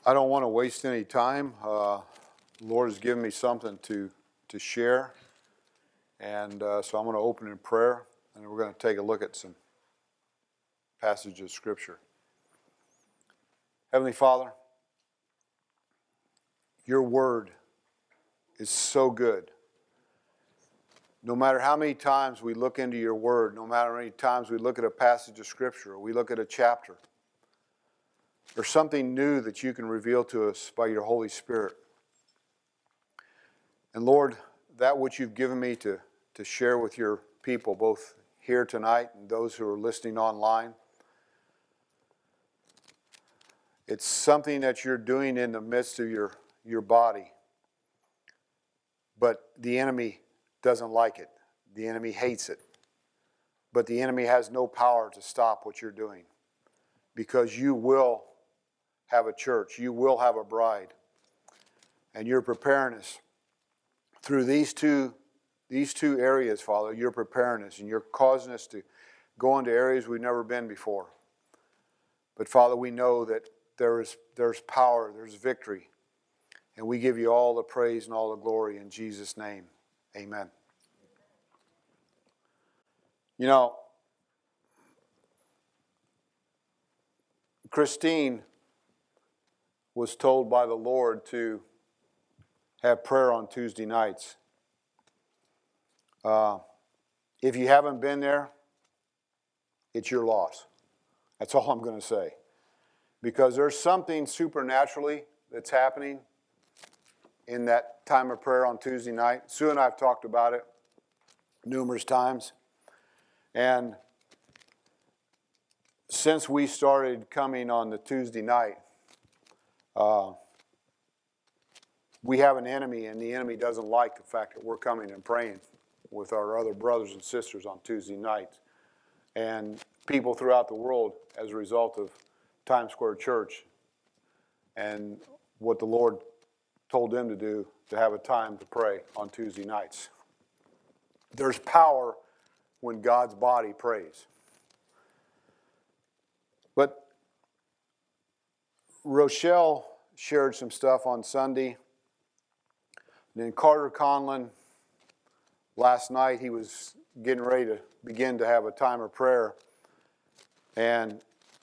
I don't want to waste any time. The Lord has given me something to share. And so I'm going to open in prayer, and we're going to take a look at some passages of Scripture. Heavenly Father, your word is so good. No matter how many times we look into your word, no matter how many times we look at a passage of Scripture, or we look at a chapter, there's something new that you can reveal to us by your Holy Spirit. And Lord, that which you've given me to share with your people, both here tonight and those who are listening online, it's something that you're doing in the midst of your body. But the enemy doesn't like it. The enemy hates it. But the enemy has no power to stop what you're doing, because you will have a church. You will have a bride. And you're preparing us through these two areas, Father. You're preparing us, and you're causing us to go into areas we've never been before. But Father, we know that there's power, there's victory. And we give you all the praise and all the glory in Jesus' name. Amen. You know, Christine was told by the Lord to have prayer on Tuesday nights. If you haven't been there, it's your loss. That's all I'm going to say. Because there's something supernaturally that's happening in that time of prayer on Tuesday night. Sue and I have talked about it numerous times. And since we started coming on the Tuesday night, we have an enemy, and the enemy doesn't like the fact that we're coming and praying with our other brothers and sisters on Tuesday nights. And people throughout the world, as a result of Times Square Church and what the Lord told them to do, to have a time to pray on Tuesday nights. There's power when God's body prays. But Rochelle shared some stuff on Sunday. And then Carter Conlon, last night, he was getting ready to begin to have a time of prayer. And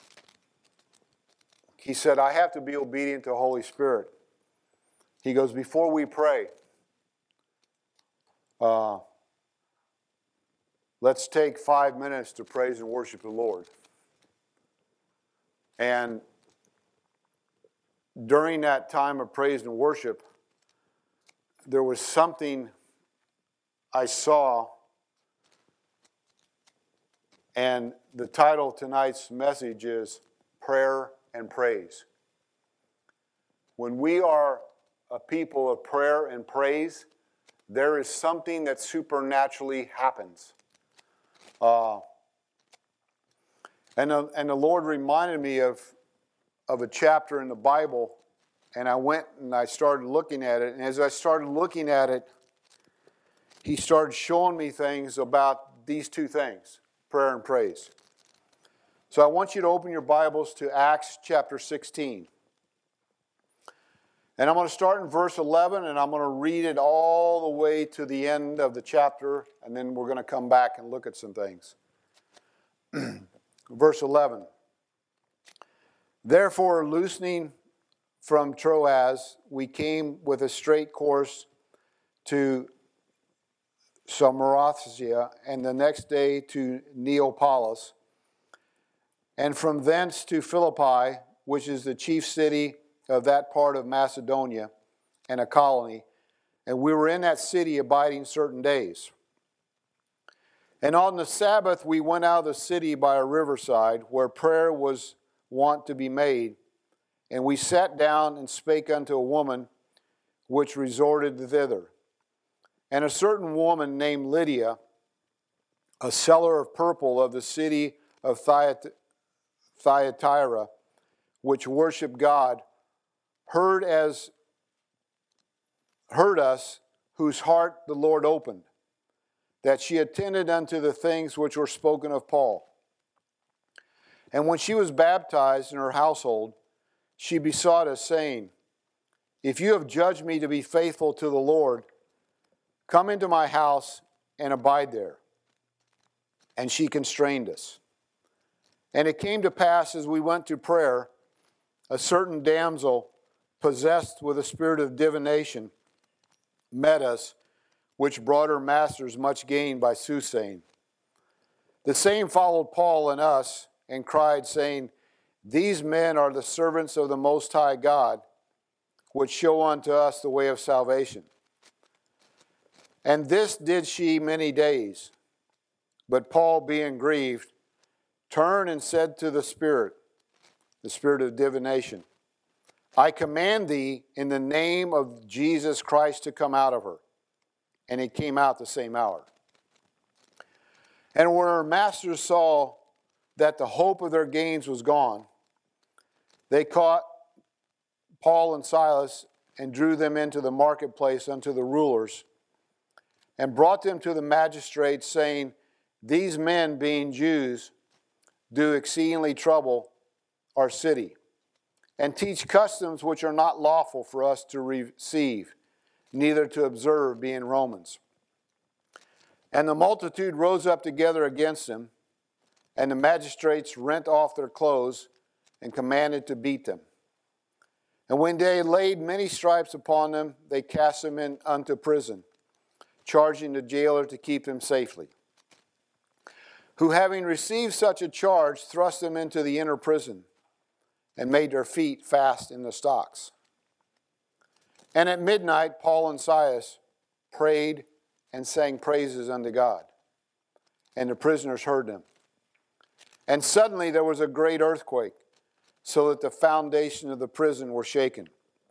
he said, I have to be obedient to the Holy Spirit. He goes, before we pray, let's take 5 minutes to praise and worship the Lord. And during that time of praise and worship, there was something I saw, and the title of tonight's message is Prayer and Praise. When we are a people of prayer and praise, there is something that supernaturally happens. And the Lord reminded me of a chapter in the Bible, and I went and I started looking at it. And as I started looking at it, He started showing me things about these two things, prayer and praise. So I want you to open your Bibles to Acts chapter 16. And I'm going to start in verse 11, and I'm going to read it all the way to the end of the chapter, and then we're going to come back and look at some things. Verse 11. Therefore, loosening from Troas, we came with a straight course to Samothracia, and the next day to Neapolis, and from thence to Philippi, which is the chief city of that part of Macedonia, and a colony. And we were in that city abiding certain days. And on the Sabbath we went out of the city by a riverside, where prayer was wont to be made. And we sat down and spake unto a woman which resorted thither. And a certain woman named Lydia, a seller of purple of the city of Thyatira, which worshiped God, heard us, whose heart the Lord opened, that she attended unto the things which were spoken of Paul. And when she was baptized in her household, she besought us, saying, if you have judged me to be faithful to the Lord, come into my house and abide there. And she constrained us. And it came to pass as we went to prayer, a certain damsel possessed with a spirit of divination met us, which brought her masters much gain by soothsaying. The same followed Paul and us, and cried, saying, these men are the servants of the Most High God, which show unto us the way of salvation. And this did she many days. But Paul, being grieved, turned and said to the spirit of divination, I command thee in the name of Jesus Christ to come out of her. And it came out the same hour. And when her masters saw that the hope of their gains was gone, they caught Paul and Silas and drew them into the marketplace unto the rulers, and brought them to the magistrates, saying, these men, being Jews, do exceedingly trouble our city, and teach customs which are not lawful for us to receive, neither to observe, being Romans. And the multitude rose up together against them, and the magistrates rent off their clothes and commanded to beat them. And when they had laid many stripes upon them, they cast them unto prison, charging the jailer to keep them safely. Who, having received such a charge, thrust them into the inner prison, and made their feet fast in the stocks. And at midnight Paul and Silas prayed and sang praises unto God, and the prisoners heard them. And suddenly there was a great earthquake, so that the foundation of the prison were shaken.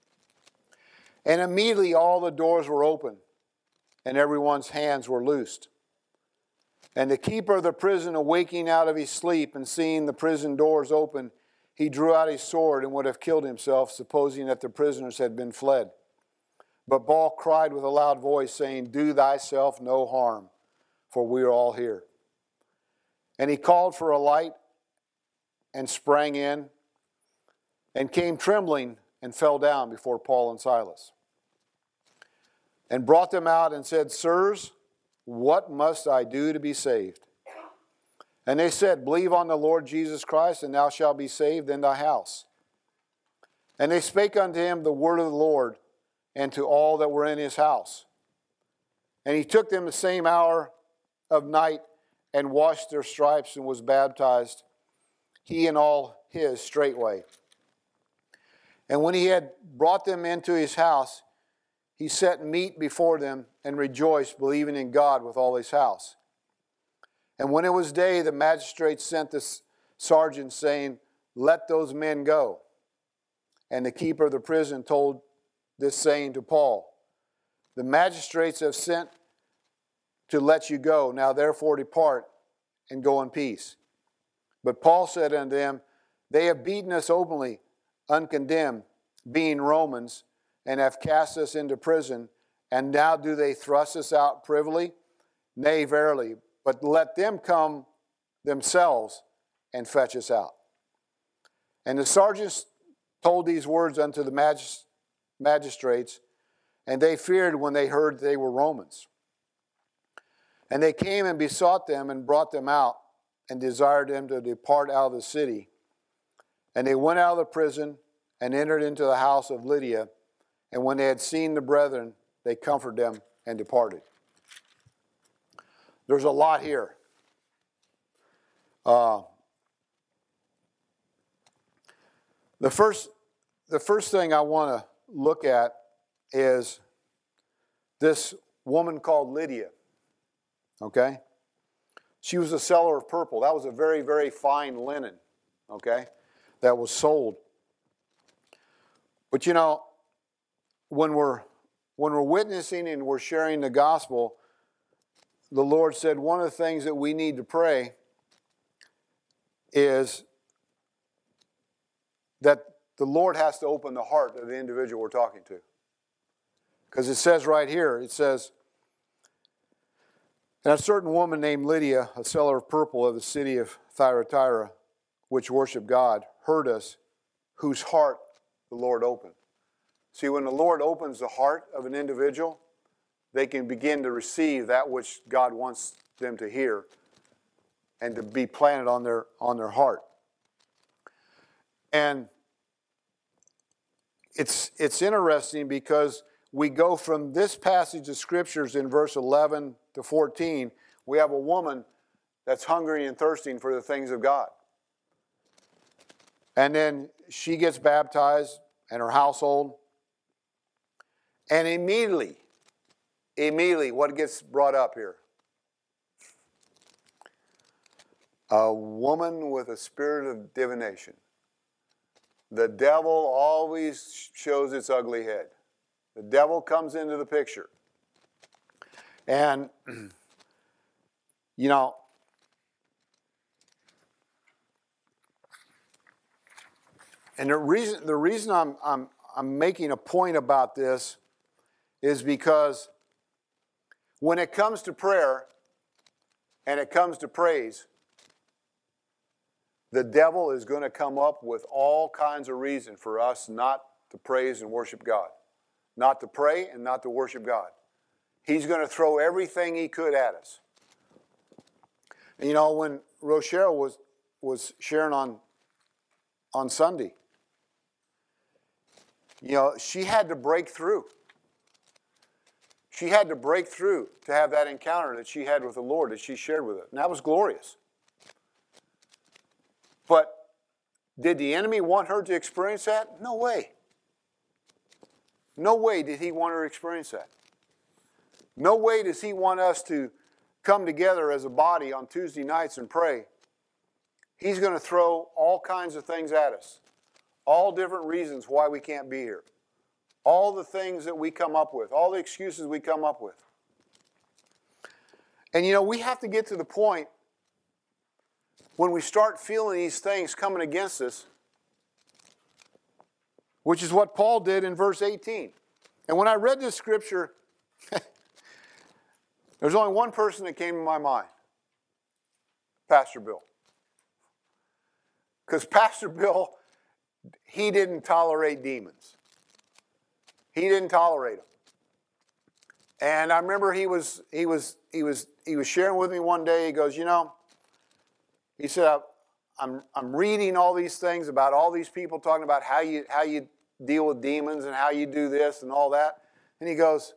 And immediately all the doors were open, and everyone's hands were loosed. And the keeper of the prison, awaking out of his sleep and seeing the prison doors open, he drew out his sword and would have killed himself, supposing that the prisoners had been fled. But Paul cried with a loud voice, saying, do thyself no harm, for we are all here. And he called for a light and sprang in, and came trembling and fell down before Paul and Silas. And brought them out and said, sirs, what must I do to be saved? And they said, believe on the Lord Jesus Christ, and thou shalt be saved in thy house. And they spake unto him the word of the Lord, and to all that were in his house. And he took them the same hour of night, and washed their stripes, and was baptized, he and all his straightway. And when he had brought them into his house, he set meat before them, and rejoiced, believing in God with all his house. And when it was day, the magistrates sent the sergeant, saying, let those men go. And the keeper of the prison told this saying to Paul, the magistrates have sent to let you go. Now therefore depart, and go in peace. But Paul said unto them, they have beaten us openly, uncondemned, being Romans, and have cast us into prison, and now do they thrust us out privily? Nay, verily, but let them come themselves and fetch us out. And the sergeants told these words unto the magistrates, and they feared when they heard they were Romans. And they came and besought them and brought them out, and desired them to depart out of the city. And they went out of the prison and entered into the house of Lydia. And when they had seen the brethren, they comforted them and departed. There's a lot here. The first thing I want to look at is this woman called Lydia. Okay? She was a seller of purple. That was a very, very fine linen, okay, that was sold. But you know, when we're witnessing and we're sharing the gospel, the Lord said one of the things that we need to pray is that the Lord has to open the heart of the individual we're talking to. Because it says right here, it says, and a certain woman named Lydia, a seller of purple of the city of Thyatira, which worshiped God, heard us, whose heart the Lord open. See, when the Lord opens the heart of an individual, they can begin to receive that which God wants them to hear and to be planted on their heart. And it's interesting because we go from this passage of Scriptures in verse 11 to 14, we have a woman that's hungry and thirsting for the things of God. And then she gets baptized and her household. And immediately, what gets brought up here? A woman with a spirit of divination. The devil always shows its ugly head. The devil comes into the picture. And, you know, and the reason I'm making a point about this is because when it comes to prayer and it comes to praise, the devil is going to come up with all kinds of reasons for us not to praise and worship God. Not to pray and not to worship God. He's going to throw everything he could at us. And you know, when Rochelle was sharing on Sunday, you know, she had to break through. She had to break through to have that encounter that she had with the Lord that she shared with us. And that was glorious. But did the enemy want her to experience that? No way. No way did he want her to experience that. No way does he want us to come together as a body on Tuesday nights and pray. He's going to throw all kinds of things at us. All different reasons why we can't be here. All the things that we come up with. All the excuses we come up with. And you know, we have to get to the point when we start feeling these things coming against us, which is what Paul did in verse 18. And when I read this scripture, there's only one person that came to my mind. Pastor Bill. Because Pastor Bill, he didn't tolerate demons. He didn't tolerate them. And I remember he was sharing with me one day. He goes, you know, he said, I'm reading all these things about all these people talking about how you deal with demons and how you do this and all that. And he goes,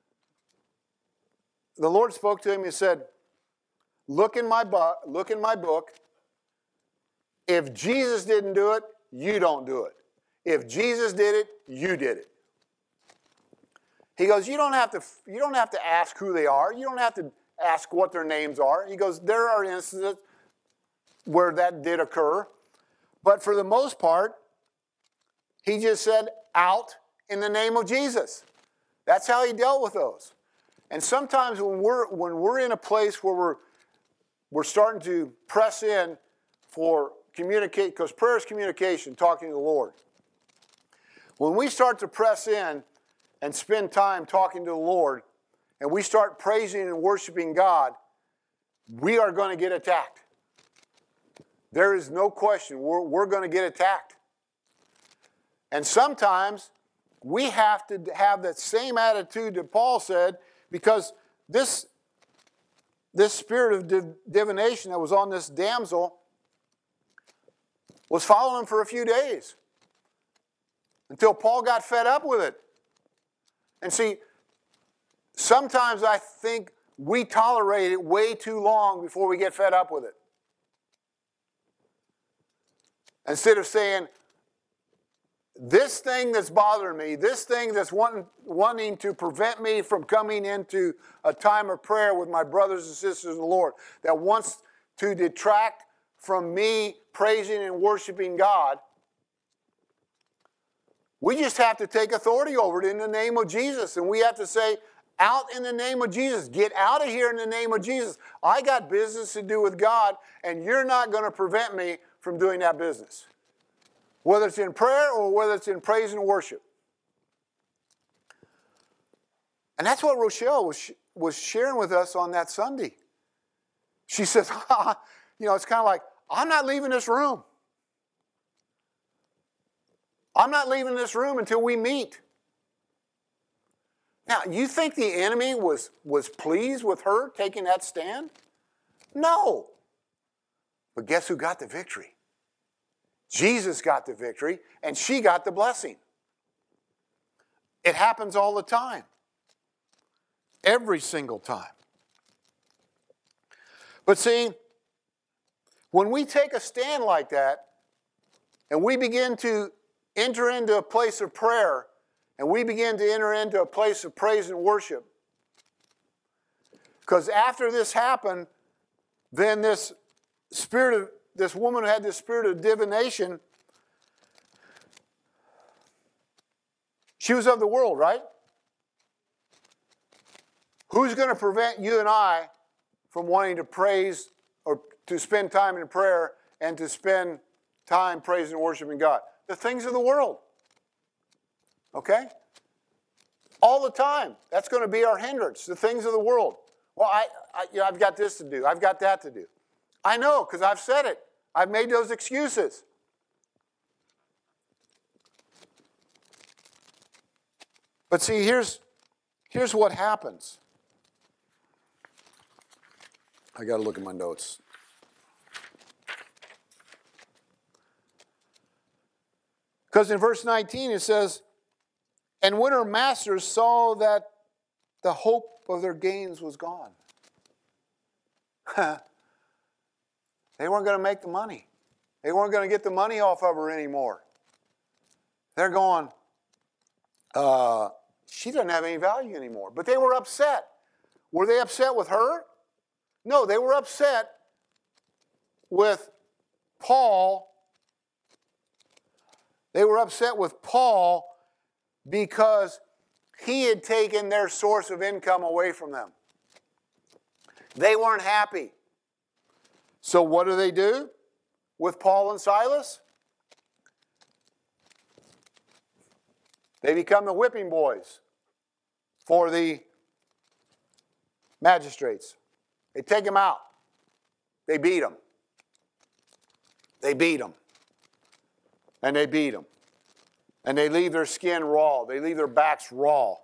the Lord spoke to him and said, look in my book. If Jesus didn't do it, you don't do it. If Jesus did it, you did it. He goes, you don't have to ask who they are. You don't have to ask what their names are. He goes, there are instances where that did occur. But for the most part, he just said, out in the name of Jesus. That's how he dealt with those. And sometimes when we're in a place where we're starting to press in for communicate, because prayer is communication, talking to the Lord. When we start to press in and spend time talking to the Lord, and we start praising and worshiping God, we are going to get attacked. There is no question. We're going to get attacked. And sometimes we have to have that same attitude that Paul said, because this spirit of divination that was on this damsel was following him for a few days until Paul got fed up with it. And see, sometimes I think we tolerate it way too long before we get fed up with it. Instead of saying, this thing that's bothering me, this thing that's wanting to prevent me from coming into a time of prayer with my brothers and sisters in the Lord, that wants to detract from me praising and worshiping God, we just have to take authority over it in the name of Jesus. And we have to say, out in the name of Jesus. Get out of here in the name of Jesus. I got business to do with God, and you're not going to prevent me from doing that business. Whether it's in prayer or whether it's in praise and worship. And that's what Rochelle was sharing with us on that Sunday. She says, it's kind of like, I'm not leaving this room. I'm not leaving this room until we meet. Now, you think the enemy was pleased with her taking that stand? No. But guess who got the victory? Jesus got the victory, and she got the blessing. It happens all the time. Every single time. But see, when we take a stand like that, and we begin to enter into a place of prayer, and we begin to enter into a place of praise and worship, because after this happened, then this woman who had this spirit of divination, she was of the world, right? Who's going to prevent you and I from wanting to praise or to spend time in prayer and to spend time praising and worshiping God? The things of the world. Okay? All the time. That's going to be our hindrance, the things of the world. Well, I've got this to do. I've got that to do. I know, because I've said it. I've made those excuses. But see, here's what happens. I got to look at my notes. Because in verse 19 it says, and when her masters saw that the hope of their gains was gone. They weren't going to make the money. They weren't going to get the money off of her anymore. They're going, she doesn't have any value anymore. But they were upset. Were they upset with her? No, they were upset with Paul. They were upset with Paul because he had taken their source of income away from them. They weren't happy. So what do with Paul and Silas? They become the whipping boys for the magistrates. They take them out. They beat them. They beat them. And they beat them. And they leave their skin raw. They leave their backs raw.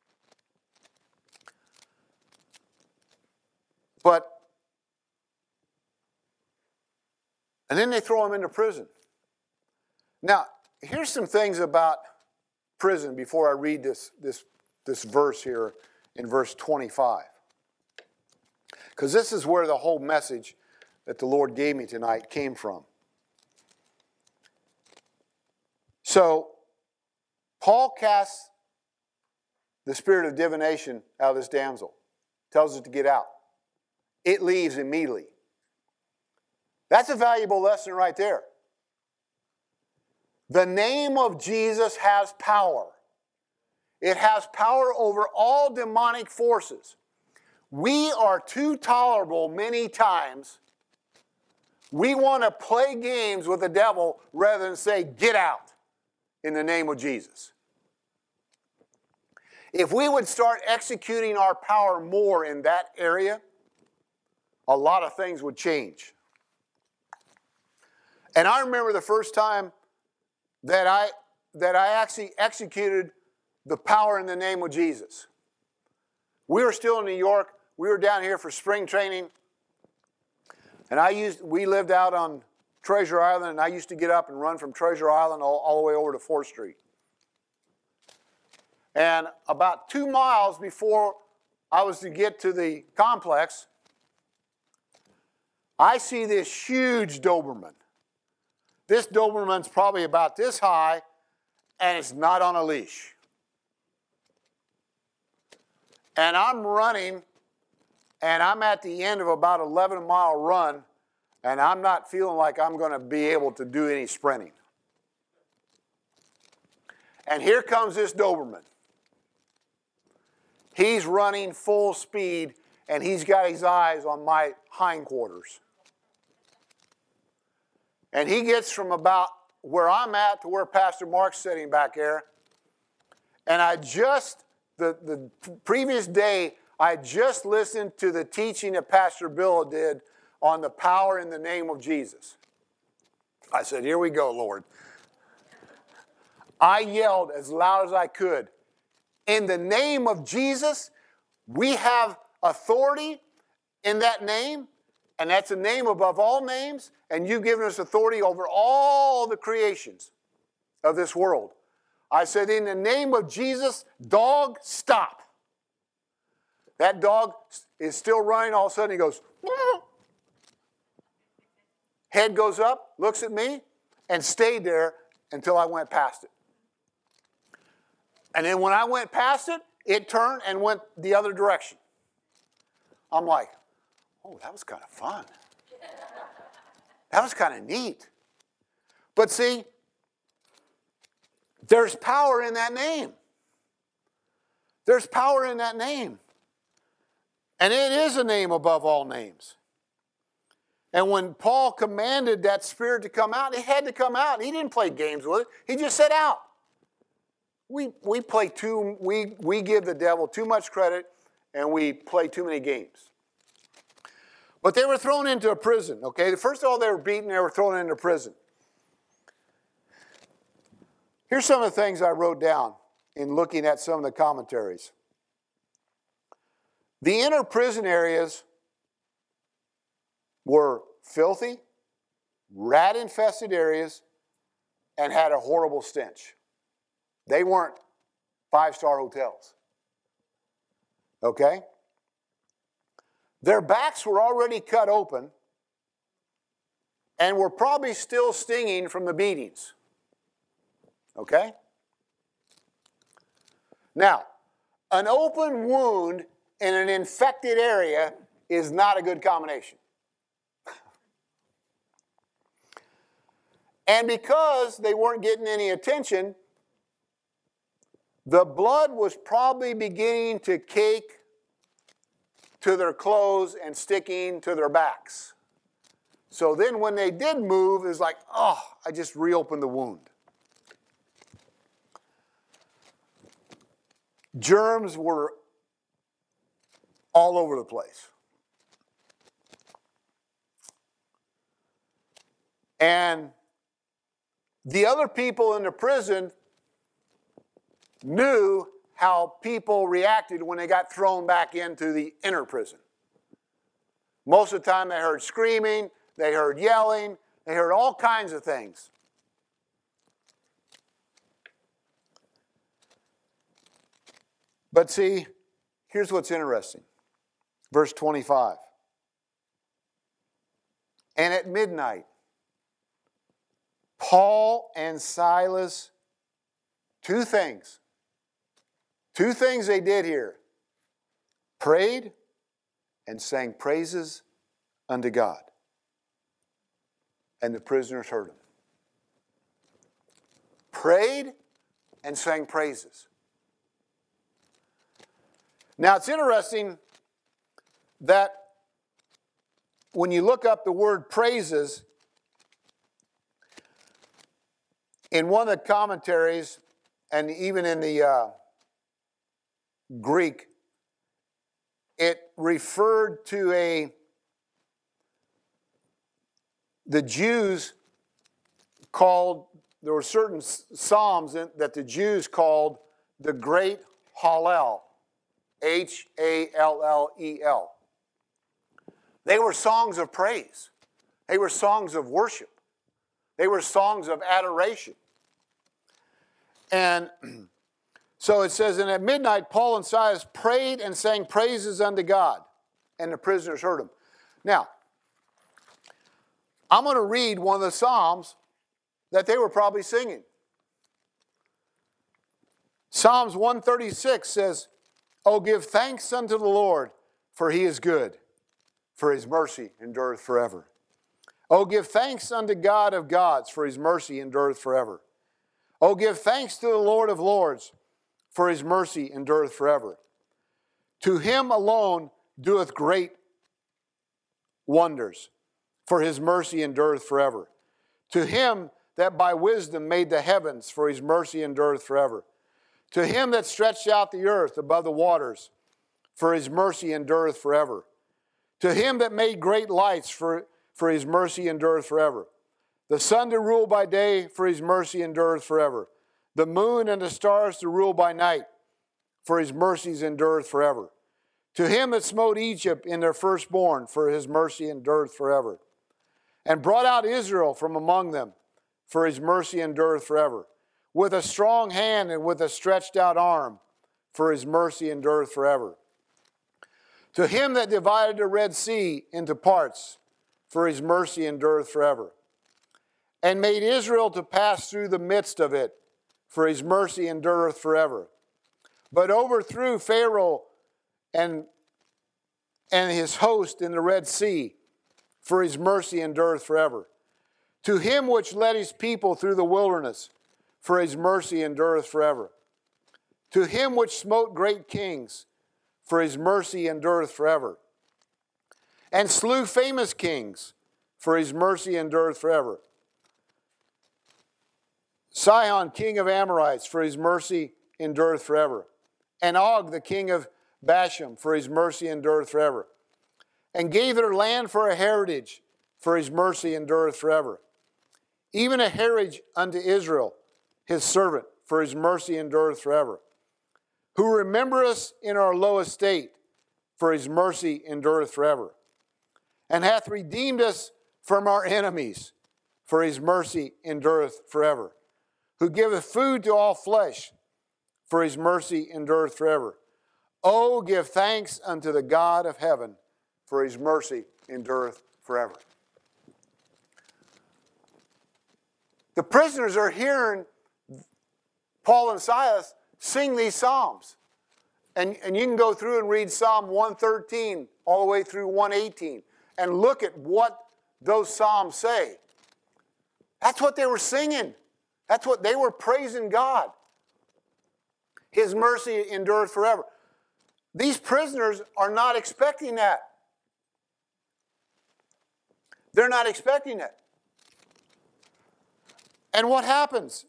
And then they throw them into prison. Now, here's some things about prison before I read this verse here in verse 25. Because this is where the whole message that the Lord gave me tonight came from. So, Paul casts the spirit of divination out of this damsel. Tells it to get out. It leaves immediately. That's a valuable lesson right there. The name of Jesus has power. It has power over all demonic forces. We are too tolerable many times. We want to play games with the devil rather than say, get out in the name of Jesus. If we would start executing our power more in that area, a lot of things would change. And I remember the first time that I actually executed the power in the name of Jesus. We were still in New York. We were down here for spring training. And we lived out on Treasure Island, and I used to get up and run from Treasure Island all the way over to 4th Street. And about 2 miles before I was to get to the complex, I see this huge Doberman. This Doberman's probably about this high, and it's not on a leash. And I'm running, and I'm at the end of about an 11-mile run, and I'm not feeling like I'm going to be able to do any sprinting. And here comes this Doberman. He's running full speed, and he's got his eyes on my hindquarters. And he gets from about where I'm at to where Pastor Mark's sitting back there. And the previous day, I just listened to the teaching that Pastor Bill did on the power in the name of Jesus. I said, here we go, Lord. I yelled as loud as I could, in the name of Jesus, we have authority in that name, and that's a name above all names, and you've given us authority over all the creations of this world. I said, in the name of Jesus, dog, stop. That dog is still running. All of a sudden he goes, head goes up, looks at me, and stayed there until I went past it. And then when I went past it, it turned and went the other direction. I'm like, oh, that was kind of fun. That was kind of neat. But see, there's power in that name. There's power in that name. And it is a name above all names. And when Paul commanded that spirit to come out, it had to come out. He didn't play games with it. He just said out. We give the devil too much credit, and we play too many games. But they were thrown into a prison, okay? First of all, they were beaten, they were thrown into prison. Here's some of the things I wrote down in looking at some of the commentaries. The inner prison areas were filthy, rat-infested areas, and had a horrible stench. They weren't five-star hotels. Okay? Their backs were already cut open and were probably still stinging from the beatings. Okay? Now, an open wound in an infected area is not a good combination. And because they weren't getting any attention, the blood was probably beginning to cake to their clothes and sticking to their backs. So then when they did move, it was like, oh, I just reopened the wound. Germs were all over the place. And the other people in the prison knew how people reacted when they got thrown back into the inner prison. Most of the time they heard screaming, they heard yelling, they heard all kinds of things. But see, here's what's interesting. Verse 25. And at midnight, Paul and Silas, two things they did here. Prayed and sang praises unto God. And the prisoners heard them. Prayed and sang praises. Now it's interesting that when you look up the word praises, in one of the commentaries, and even in the Greek, it referred to the Jews called, there were certain psalms that the Jews called the Great Hallel, Hallel. They were songs of praise. They were songs of worship. They were songs of adoration. And so it says, and at midnight, Paul and Silas prayed and sang praises unto God, and the prisoners heard them. Now, I'm going to read one of the Psalms that they were probably singing. Psalms 136 says, "Oh, give thanks unto the Lord, for he is good, for his mercy endureth forever. Oh, give thanks unto God of gods, for his mercy endureth forever. Oh, give thanks to the Lord of lords, for his mercy endureth forever. To him alone doeth great wonders, for his mercy endureth forever. To him that by wisdom made the heavens, for his mercy endureth forever. To him that stretched out the earth above the waters, for his mercy endureth forever. To him that made great lights, for his mercy endureth forever. The sun to rule by day, for his mercy endureth forever. the moon and the stars to rule by night, for his mercies endureth forever. To him that smote Egypt in their firstborn, for his mercy endureth forever. And brought out Israel from among them, for his mercy endureth forever. With a strong hand and with a stretched out arm, for his mercy endureth forever. To him that divided the Red Sea into parts, for his mercy endureth forever. And made Israel to pass through the midst of it, for his mercy endureth forever. But overthrew Pharaoh and his host in the Red Sea, for his mercy endureth forever. To him which led his people through the wilderness, for his mercy endureth forever. To him which smote great kings, for his mercy endureth forever. And slew famous kings, for his mercy endureth forever. Sihon, king of Amorites, for his mercy endureth forever. And Og, the king of Bashan, for his mercy endureth forever. And gave their land for a heritage, for his mercy endureth forever. Even a heritage unto Israel, his servant, for his mercy endureth forever. Who remember us in our low estate, for his mercy endureth forever. And hath redeemed us from our enemies, for his mercy endureth forever. Who giveth food to all flesh, for his mercy endureth forever. Oh, give thanks unto the God of heaven, for his mercy endureth forever. The prisoners are hearing Paul and Silas sing these psalms. And you can go through and read Psalm 113 all the way through 118 and look at what those psalms say. That's what they were singing. That's what they were praising God. His mercy endureth forever. These prisoners are not expecting that. They're not expecting it. And what happens?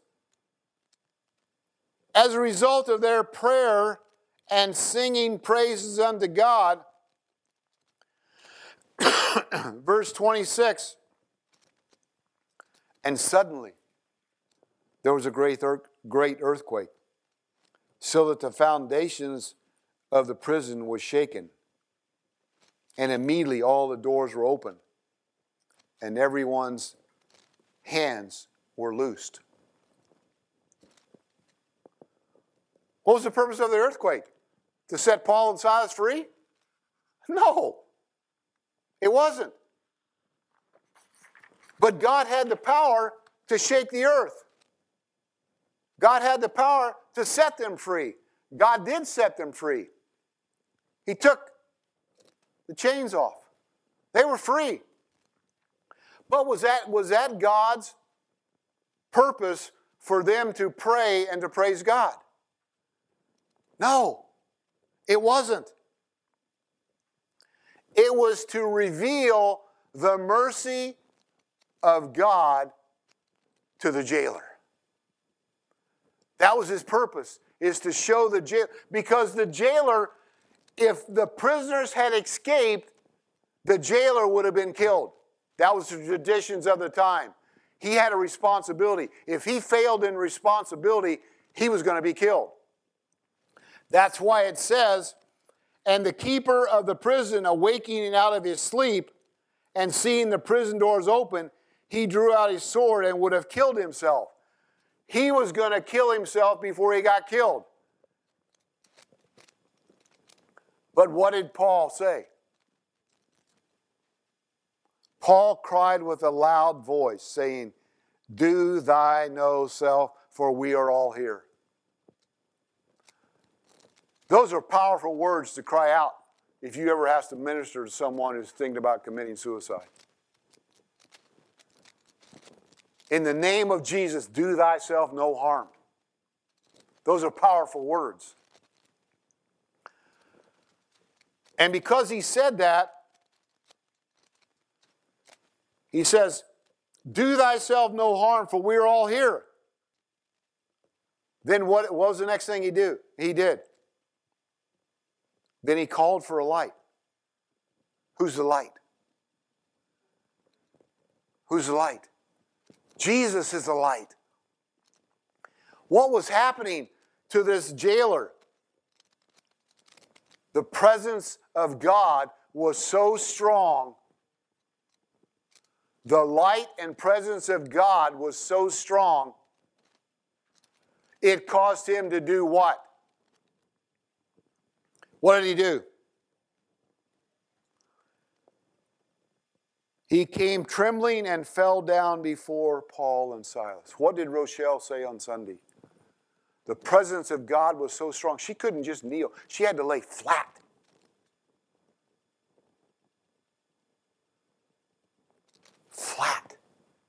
As a result of their prayer and singing praises unto God, verse 26, and suddenly there was a great earthquake, so that the foundations of the prison was shaken, and immediately all the doors were open, and everyone's hands were loosed. What was the purpose of the earthquake? To set Paul and Silas free? No, it wasn't. But God had the power to shake the earth. God had the power to set them free. God did set them free. He took the chains off. They were free. But was that God's purpose for them to pray and to praise God? No, it wasn't. It was to reveal the mercy of God to the jailer. That was his purpose, is to show the jailer. Because the jailer, if the prisoners had escaped, the jailer would have been killed. That was the traditions of the time. He had a responsibility. If he failed in responsibility, he was going to be killed. That's why it says, and the keeper of the prison, awakening out of his sleep and seeing the prison doors open, he drew out his sword and would have killed himself. He was going to kill himself before he got killed. But what did Paul say? Paul cried with a loud voice, saying, "Do thy no self, for we are all here." Those are powerful words to cry out if you ever have to minister to someone who's thinking about committing suicide. In the name of Jesus, do thyself no harm. Those are powerful words. And because he said that, he says, do thyself no harm, for we are all here. Then what was the next thing he did? Then he called for a light. Who's the light? Who's the light? Jesus is the light. What was happening to this jailer? The presence of God was so strong. The light and presence of God was so strong, it caused him to do what? What did he do? He came trembling and fell down before Paul and Silas. What did Rochelle say on Sunday? The presence of God was so strong, she couldn't just kneel. She had to lay flat. Flat.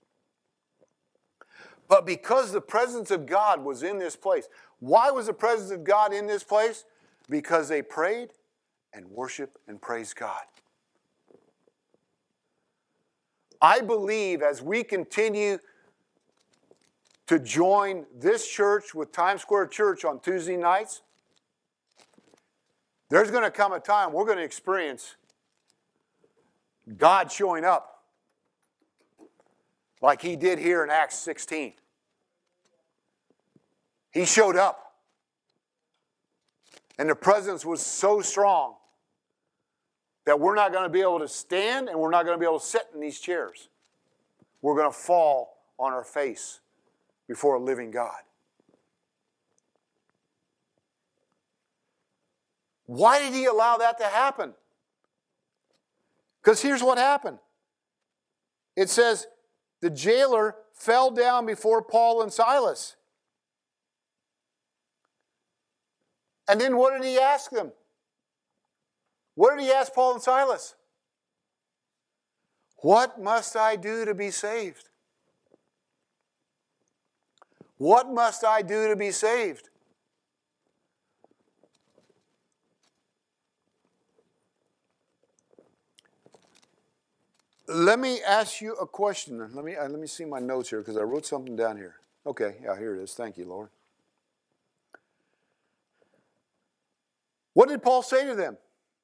But because the presence of God was in this place. Why was the presence of God in this place? Because they prayed and worshiped and praised God. I believe as we continue to join this church with Times Square Church on Tuesday nights, there's going to come a time we're going to experience God showing up like he did here in Acts 16. He showed up. And the presence was so strong that we're not going to be able to stand and we're not going to be able to sit in these chairs. We're going to fall on our face before a living God. Why did he allow that to happen? Because here's what happened. It says, the jailer fell down before Paul and Silas. And then what did he ask them? What did he ask Paul and Silas? What must I do to be saved? What must I do to be saved? Let me ask you a question. Let me see my notes here because I wrote something down here. Okay, yeah, here it is. Thank you, Lord. What did Paul say to them?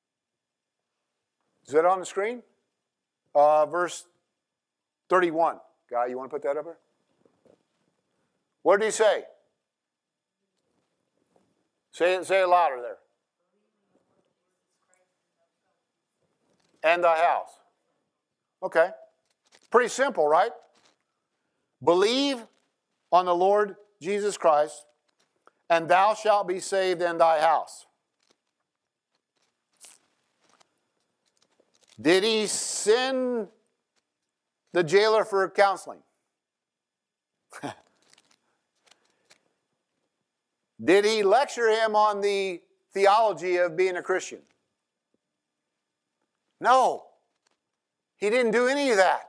Is that on the screen? Verse 31. Guy, you want to put that up there? What did he say? Say it louder there. And thy house. Okay. Pretty simple, right? Believe on the Lord Jesus Christ, and thou shalt be saved in thy house. Did he send the jailer for counseling? Did he lecture him on the theology of being a Christian? No. He didn't do any of that.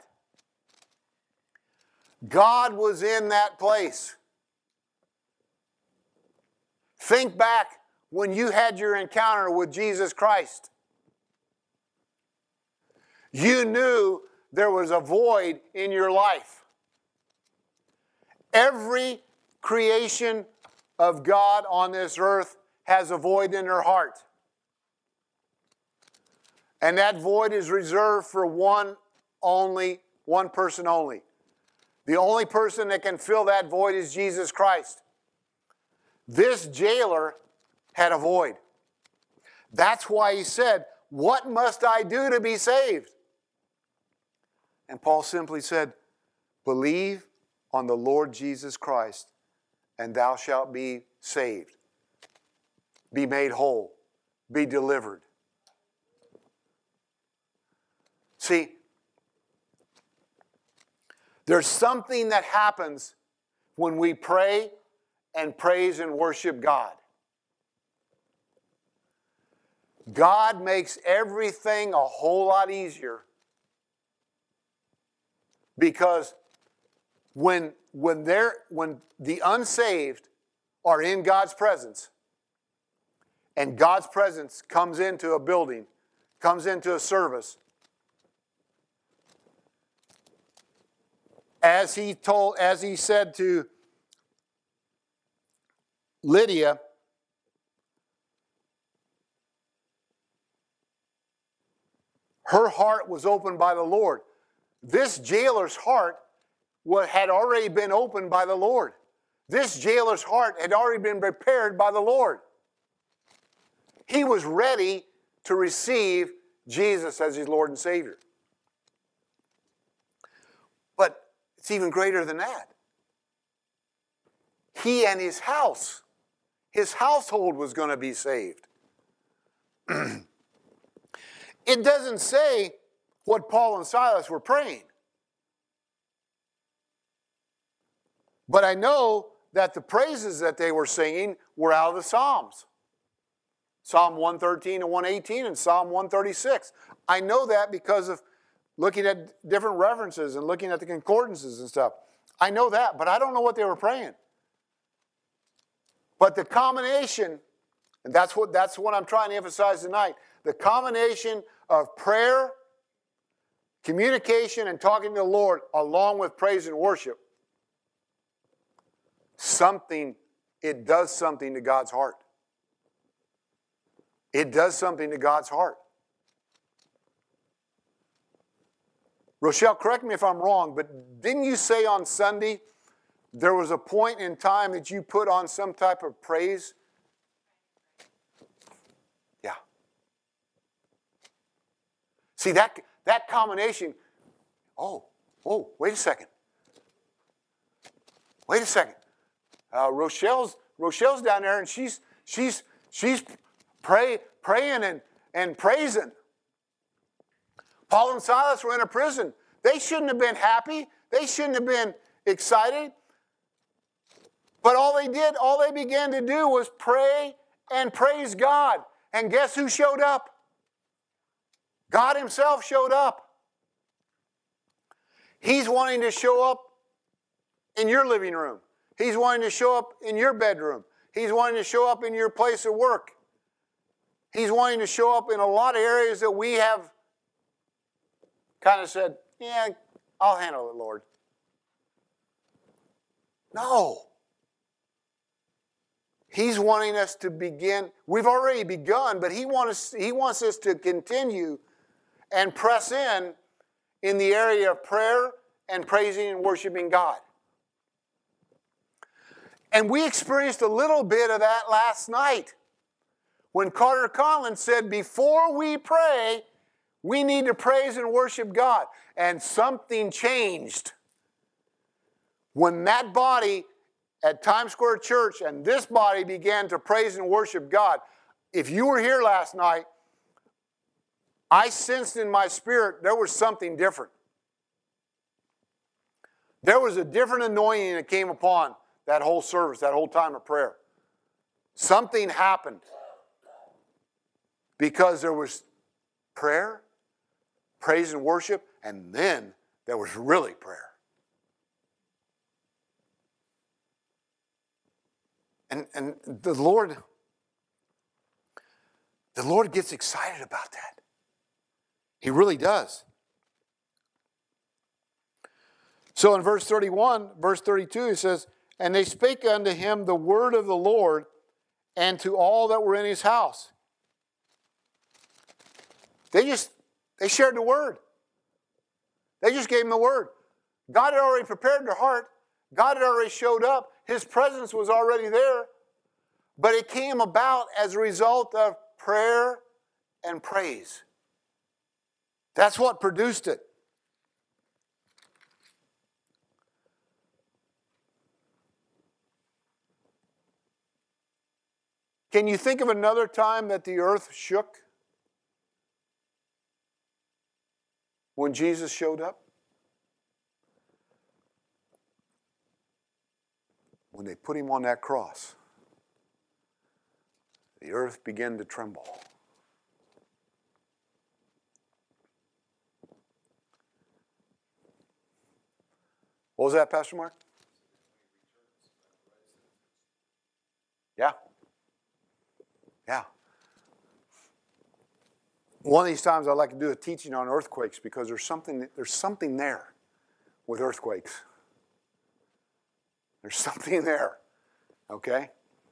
God was in that place. Think back when you had your encounter with Jesus Christ. You knew there was a void in your life. Every creation of God on this earth has a void in their heart. And that void is reserved for one person only. The only person that can fill that void is Jesus Christ. This jailer had a void. That's why he said, what must I do to be saved? And Paul simply said, believe on the Lord Jesus Christ, and thou shalt be saved. Be made whole. Be delivered. See, there's something that happens when we pray and praise and worship God. God makes everything a whole lot easier because when the unsaved are in God's presence and God's presence comes into a building, comes into a service, as he said to Lydia, her heart was opened by the Lord. This jailer's heart had already been opened by the Lord. This jailer's heart had already been prepared by the Lord. He was ready to receive Jesus as his Lord and Savior. But it's even greater than that. He and his household was going to be saved. It doesn't say what Paul and Silas were praying. But I know that the praises that they were singing were out of the Psalms. Psalm 113 and 118 and Psalm 136. I know that because of looking at different references and looking at the concordances and stuff. I know that, but I don't know what they were praying. But the combination, and that's what I'm trying to emphasize tonight, the combination of prayer, communication, and talking to the Lord along with praise and worship, it does something to God's heart. It does something to God's heart. Rochelle, correct me if I'm wrong, but didn't you say on Sunday there was a point in time that you put on some type of praise? Yeah. See, that combination, wait a second. Wait a second. Rochelle's down there and she's praying and praising. Paul and Silas were in a prison. They shouldn't have been happy. They shouldn't have been excited. But all they began to do was pray and praise God. And guess who showed up? God himself showed up. He's wanting to show up in your living room. He's wanting to show up in your bedroom. He's wanting to show up in your place of work. He's wanting to show up in a lot of areas that we have kind of said, yeah, I'll handle it, Lord. No. He's wanting us to begin. We've already begun, but he wants us to continue and press in the area of prayer and praising and worshiping God. And we experienced a little bit of that last night when Carter Conlon said, before we pray, we need to praise and worship God. And something changed. When that body at Times Square Church and this body began to praise and worship God, if you were here last night, I sensed in my spirit there was something different. There was a different anointing that came upon that whole service, that whole time of prayer. Something happened because there was prayer, praise and worship, and then there was really prayer. And the Lord gets excited about that. He really does. So in verse 31, verse 32, it says, and they spake unto him the word of the Lord and to all that were in his house. They shared the word. They just gave him the word. God had already prepared their heart. God had already showed up. His presence was already there. But it came about as a result of prayer and praise. That's what produced it. Can you think of another time that the earth shook when Jesus showed up? When they put him on that cross, the earth began to tremble. What was that, Pastor Mark? Yeah. Yeah. One of these times I'd like to do a teaching on earthquakes because there's something there with earthquakes. There's something there. Okay?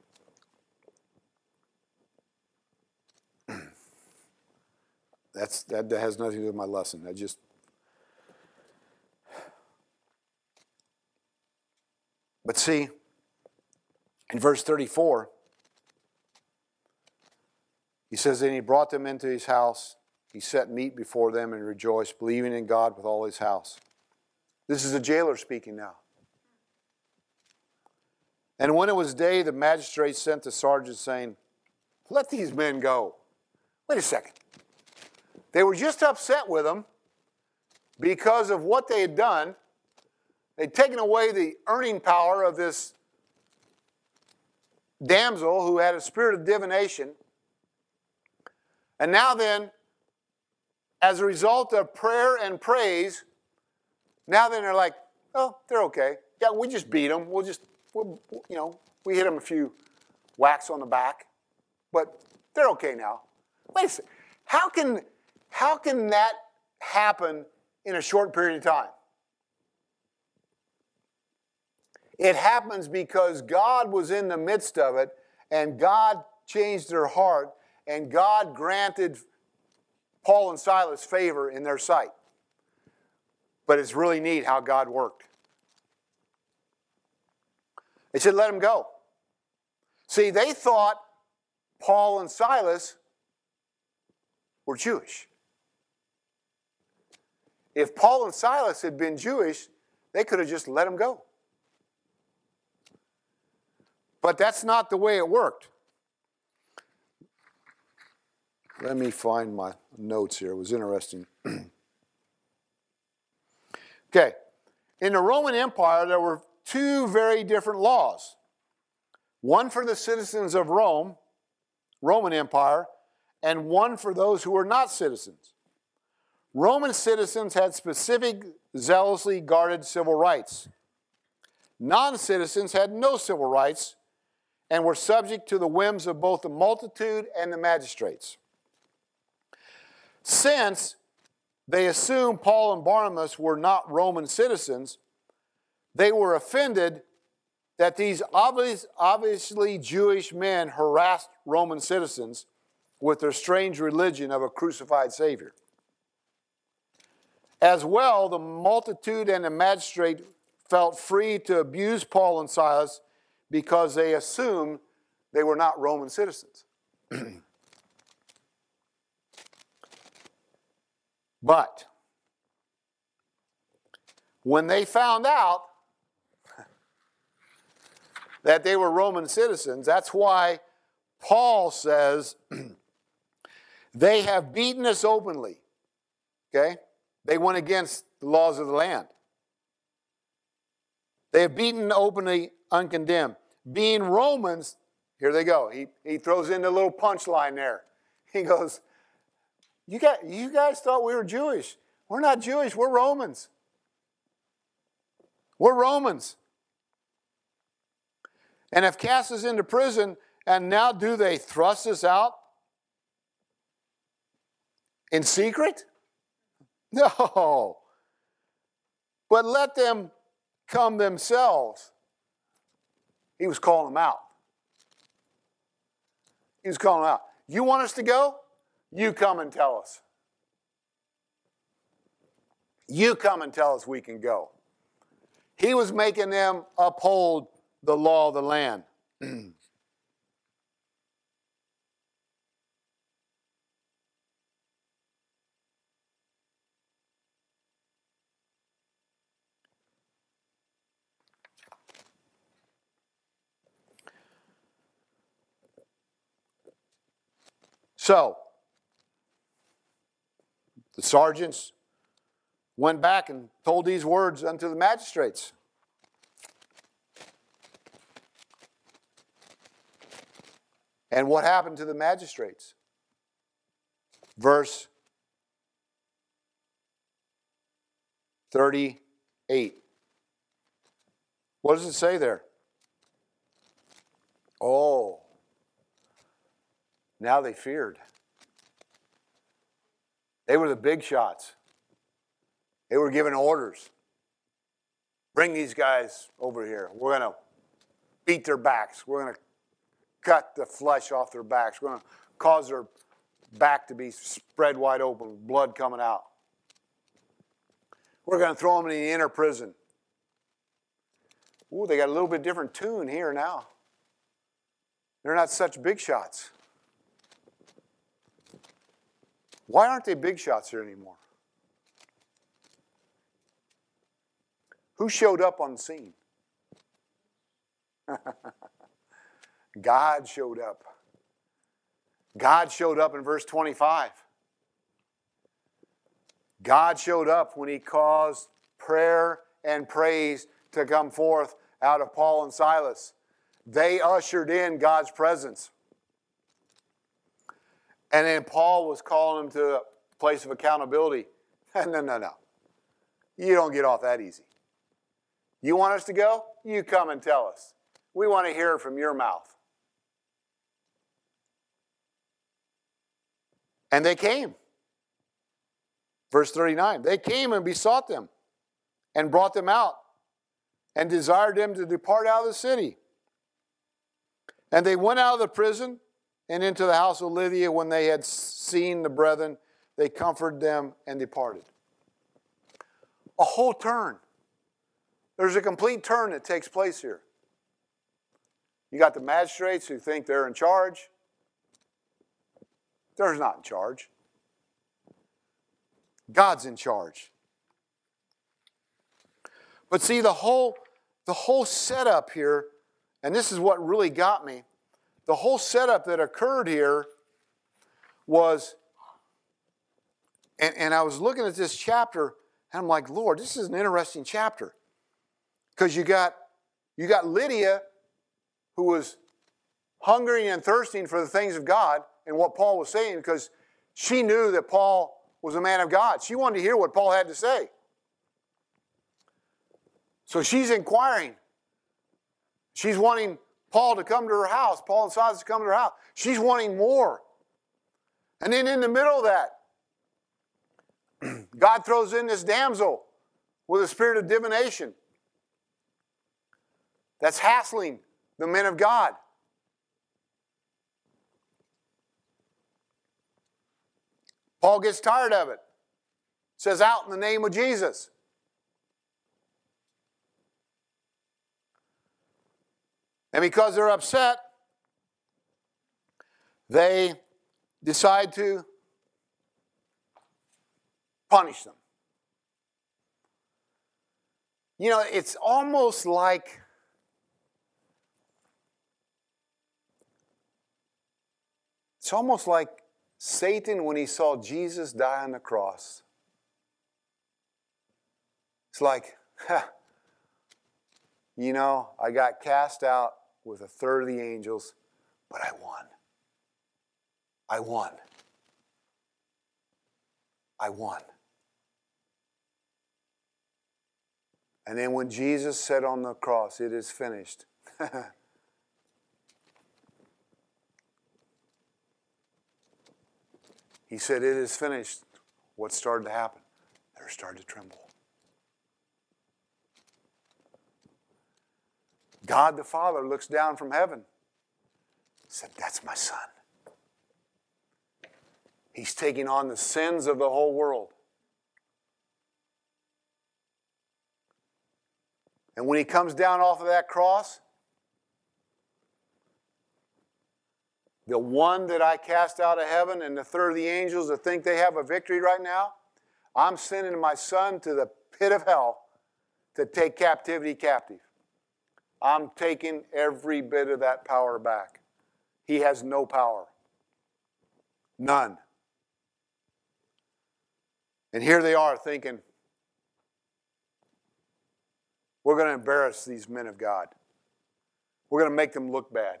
That has nothing to do with my lesson. But see, In verse 34, he says, then he brought them into his house. He set meat before them and rejoiced, believing in God with all his house. This is the jailer speaking now. And when it was day, the magistrate sent the sergeant saying, let these men go. Wait a second. They were just upset with him because of what they had done. They'd taken away the earning power of this damsel who had a spirit of divination. And now then, as a result of prayer and praise, now then they're like, oh, they're okay. Yeah, we just beat them. We hit them a few whacks on the back, but they're okay now. Wait a second. How can that happen in a short period of time? It happens because God was in the midst of it, and God changed their heart, and God granted Paul and Silas favor in their sight. But it's really neat how God worked. They said, let them go. See, they thought Paul and Silas were Jewish. If Paul and Silas had been Jewish, they could have just let them go. But that's not the way it worked. Let me find my notes here. It was interesting. Okay. In the Roman Empire, there were two very different laws. One for the citizens of Rome, Roman Empire, and one for those who were not citizens. Roman citizens had specific, zealously guarded civil rights. Non-citizens had no civil rights and were subject to the whims of both the multitude and the magistrates. Since they assumed Paul and Barnabas were not Roman citizens, they were offended that these obviously Jewish men harassed Roman citizens with their strange religion of a crucified Savior. As well, the multitude and the magistrate felt free to abuse Paul and Silas because they assumed they were not Roman citizens. But when they found out that they were Roman citizens, that's why Paul says, they have beaten us openly. Okay? They went against the laws of the land. They have beaten openly uncondemned. Being Romans, here they go. He throws in the little punchline there. He goes, you guys thought we were Jewish. We're not Jewish, we're Romans. We're Romans. And have cast us into prison, and now do they thrust us out in secret? No. But let them come themselves. He was calling them out. He was calling them out. You want us to go? You come and tell us. You come and tell us we can go. He was making them uphold the law of the land. So, the sergeants went back and told these words unto the magistrates. And what happened to the magistrates? Verse 38. What does it say there? Oh, now they feared. They were the big shots. They were giving orders. Bring these guys over here. We're going to beat their backs. We're going to cut the flesh off their backs. We're going to cause their back to be spread wide open, blood coming out. We're going to throw them in the inner prison. Ooh, they got a little bit different tune here now. They're not such big shots. Why aren't they big shots here anymore? Who showed up on the scene? God showed up. God showed up in verse 25. God showed up when he caused prayer and praise to come forth out of Paul and Silas. They ushered in God's presence. And then Paul was calling them to a place of accountability. No. You don't get off that easy. You want us to go? You come and tell us. We want to hear it from your mouth. And they came. Verse 39, they came and besought them and brought them out and desired them to depart out of the city. And they went out of the prison and into the house of Lydia. When they had seen the brethren, they comforted them and departed. A whole turn. There's a complete turn that takes place here. You got the magistrates who think they're in charge. They're not in charge. God's in charge. But see, the whole setup here, and this is what really got me, the whole setup that occurred here was, and I was looking at this chapter, and I'm like, Lord, this is an interesting chapter. Because you got Lydia, who was hungering and thirsting for the things of God and what Paul was saying, because she knew that Paul was a man of God. She wanted to hear what Paul had to say. So she's inquiring. She's wanting Paul to come to her house, Paul and Silas to come to her house. She's wanting more. And then in the middle of that, God throws in this damsel with a spirit of divination that's hassling the men of God. Paul gets tired of it. Says, out in the name of Jesus. And because they're upset, they decide to punish them. You know, it's almost like Satan when he saw Jesus die on the cross. It's like, you know, I got cast out with a third of the angels, but I won. I won. I won. And then when Jesus said on the cross, it is finished. He said, it is finished. What started to happen? They started to tremble. God the Father looks down from heaven. Said, that's my son. He's taking on the sins of the whole world. And when he comes down off of that cross, the one that I cast out of heaven and the third of the angels that think they have a victory right now, I'm sending my son to the pit of hell to take captivity captive. I'm taking every bit of that power back. He has no power. None. And here they are thinking, we're going to embarrass these men of God. We're going to make them look bad.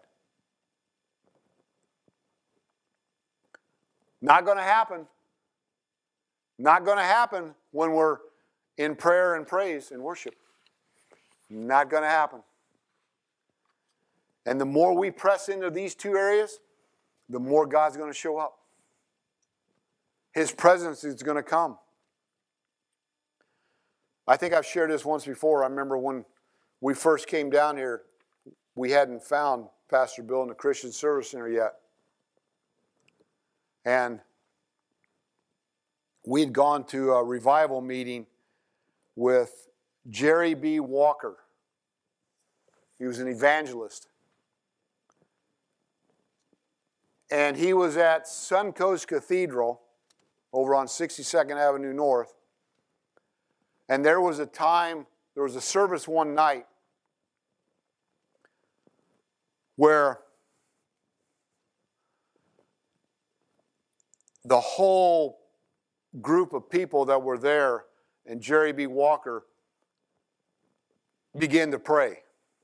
Not going to happen. Not going to happen when we're in prayer and praise and worship. Not going to happen. And the more we press into these two areas, the more God's going to show up. His presence is going to come. I think I've shared this once before. I remember when we first came down here, we hadn't found Pastor Bill in the Christian Service Center yet. And we'd gone to a revival meeting with Jerry B. Walker. He was an evangelist. And he was at Suncoast Cathedral over on 62nd Avenue North. And there was a service one night where the whole group of people that were there and Jerry B. Walker began to pray.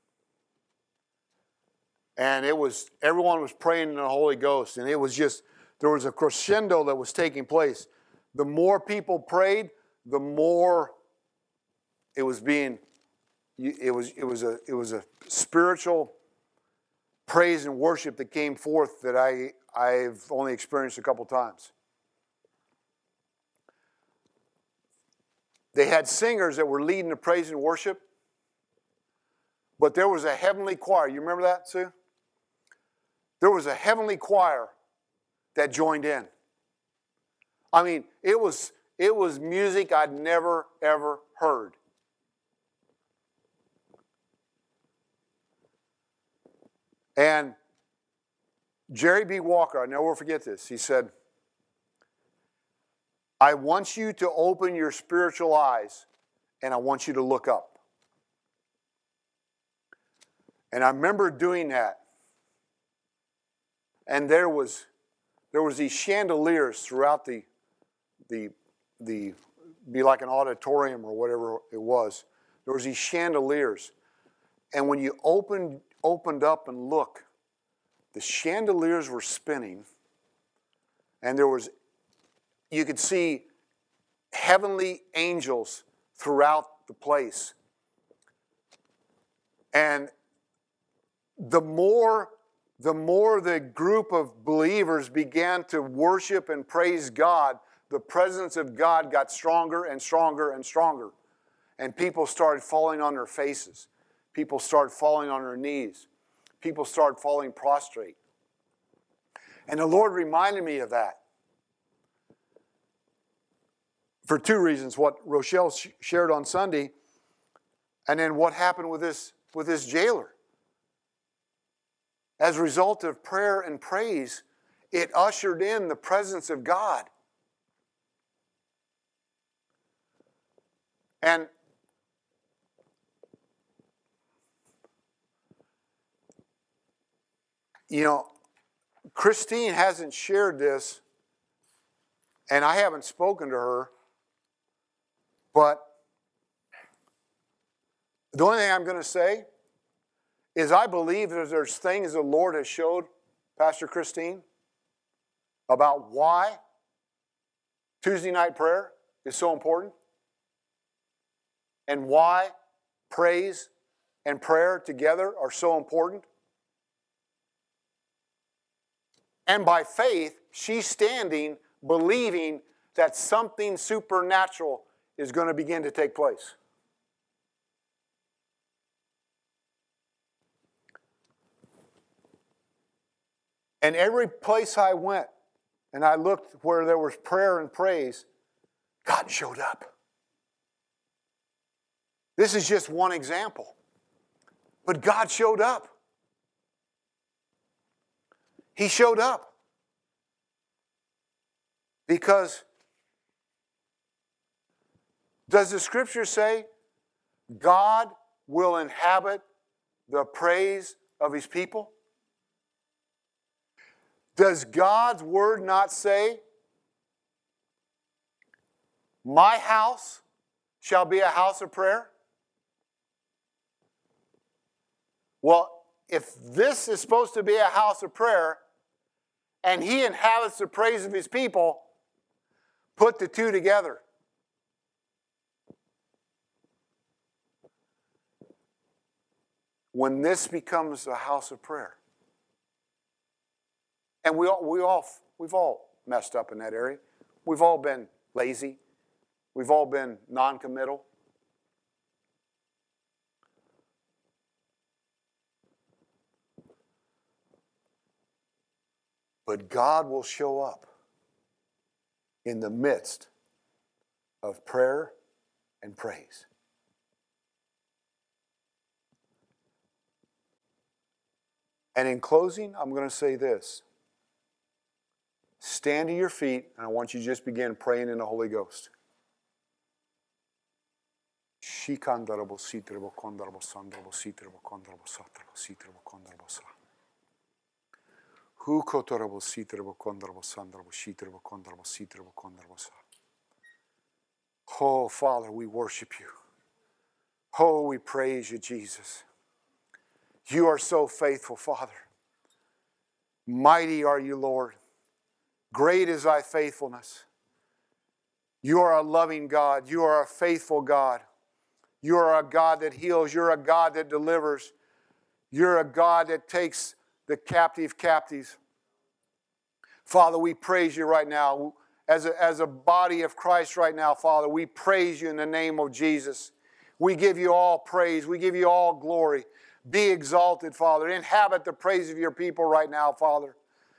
And everyone was praying in the Holy Ghost. And there was a crescendo that was taking place. The more people prayed, the more it was a spiritual praise and worship that came forth that I've only experienced a couple times. They had singers that were leading the praise and worship, but there was a heavenly choir. You remember that, Sue? There was a heavenly choir that joined in. I mean, it was music I'd never, ever heard. And Jerry B. Walker, I never will forget this, he said, I want you to open your spiritual eyes and I want you to look up. And I remember doing that. And there was these chandeliers throughout the be like an auditorium or whatever it was. There was these chandeliers. And when you opened up and look, the chandeliers were spinning, and you could see heavenly angels throughout the place. And the more the group of believers began to worship and praise God, the presence of God got stronger and stronger and stronger. And people started falling on their faces. People started falling on their knees. People started falling prostrate. And the Lord reminded me of that. For two reasons. What Rochelle shared on Sunday, and then what happened with this jailer. As a result of prayer and praise, it ushered in the presence of God. And you know, Christine hasn't shared this, and I haven't spoken to her, but the only thing I'm going to say is I believe that there's things the Lord has showed Pastor Christine about why Tuesday night prayer is so important and why praise and prayer together are so important. And by faith, she's standing, believing that something supernatural is going to begin to take place. And every place I went, and I looked where there was prayer and praise, God showed up. This is just one example. But God showed up. He showed up. Because does the Scripture say God will inhabit the praise of His people? Does God's Word not say, my house shall be a house of prayer? Well, if this is supposed to be a house of prayer, and He inhabits the praise of His people, put the two together. When this becomes a house of prayer, and we've all messed up in that area. We've all been lazy. We've all been non-committal. But God will show up in the midst of prayer and praise. And in closing, I'm going to say this. stand to your feet, and I want you to just begin praying in the Holy Ghost. Oh, Father, we worship you. Oh, we praise you, Jesus. You are so faithful, Father. Mighty are you, Lord. Great is thy faithfulness. You are a loving God. You are a faithful God. You are a God that heals. You're a God that delivers. You're a God that takes the captives. Father, we praise you right now. As a body of Christ right now, Father, we praise you in the name of Jesus. We give you all praise. We give you all glory. Be exalted, Father. Inhabit the praise of your people right now, Father.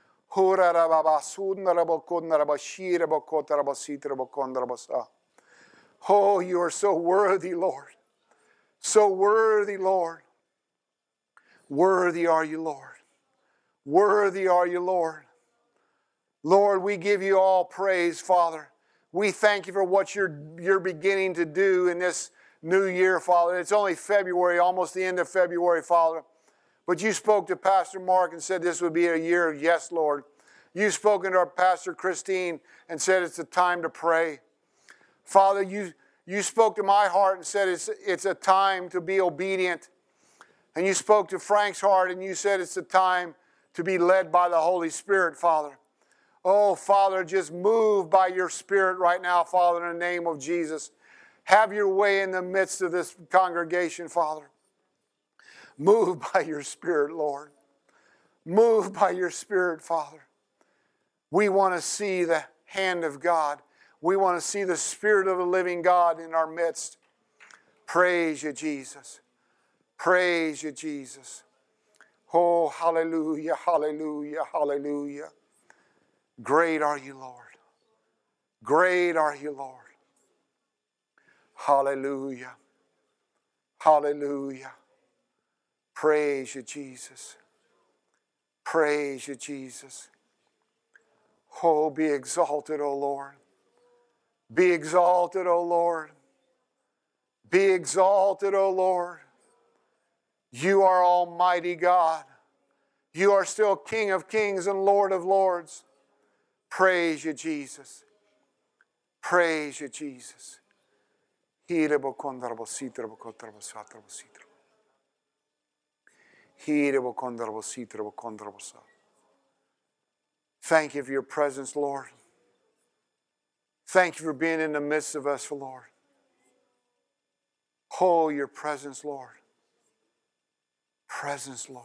Oh, you are so worthy, Lord. So worthy, Lord. Worthy are you, Lord. Worthy are you, Lord. Lord, we give you all praise, Father. We thank you for what you're beginning to do in this new year, Father. It's only February, almost the end of February, Father. But you spoke to Pastor Mark and said this would be a year of yes, Lord. You've spoken to our Pastor Christine and said it's a time to pray. Father, you spoke to my heart and said it's a time to be obedient. And you spoke to Frank's heart and you said it's a time to be led by the Holy Spirit, Father. Oh, Father, just move by your Spirit right now, Father, in the name of Jesus. Have your way in the midst of this congregation, Father. Move by your Spirit, Lord. Move by your Spirit, Father. We want to see the hand of God. We want to see the Spirit of the living God in our midst. Praise you, Jesus. Praise you, Jesus. Oh, hallelujah, hallelujah, hallelujah. Great are you, Lord. Great are you, Lord. Hallelujah. Hallelujah. Praise you, Jesus. Praise you, Jesus. Oh, be exalted, O Lord. Be exalted, O Lord. Be exalted, O Lord. You are Almighty God. You are still King of kings and Lord of lords. Praise you, Jesus. Praise you, Jesus. Thank you for your presence, Lord. Thank you for being in the midst of us, Lord. Oh, your presence, Lord. Presence, Lord.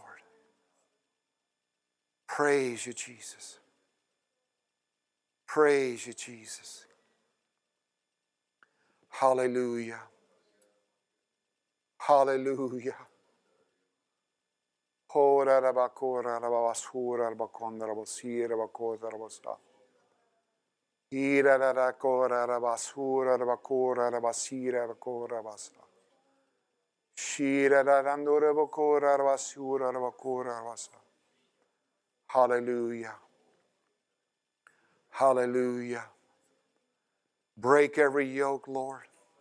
Praise you, Jesus. Praise you, Jesus. Hallelujah. Hallelujah. Hallelujah. Hallelujah. Break every yoke, Lord.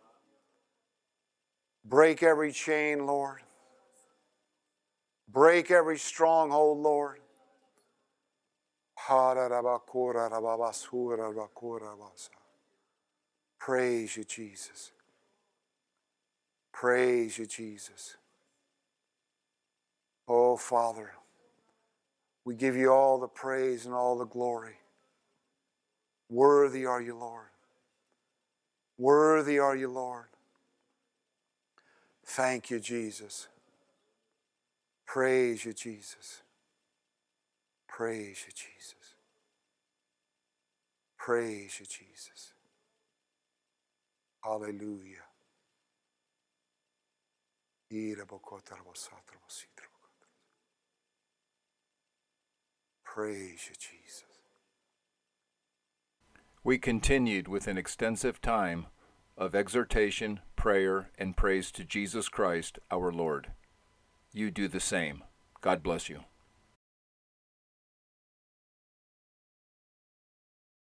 Break every chain, Lord. Break every stronghold, Lord. Praise you, Jesus. Praise you, Jesus. Oh, Father, we give you all the praise and all the glory. Worthy are you, Lord. Worthy are you, Lord. Thank you, Jesus. Praise you, Jesus. Praise you, Jesus. Praise you, Jesus. Hallelujah. Praise you, Jesus. We continued with an extensive time of exhortation, prayer, and praise to Jesus Christ, our Lord. You do the same. God bless you.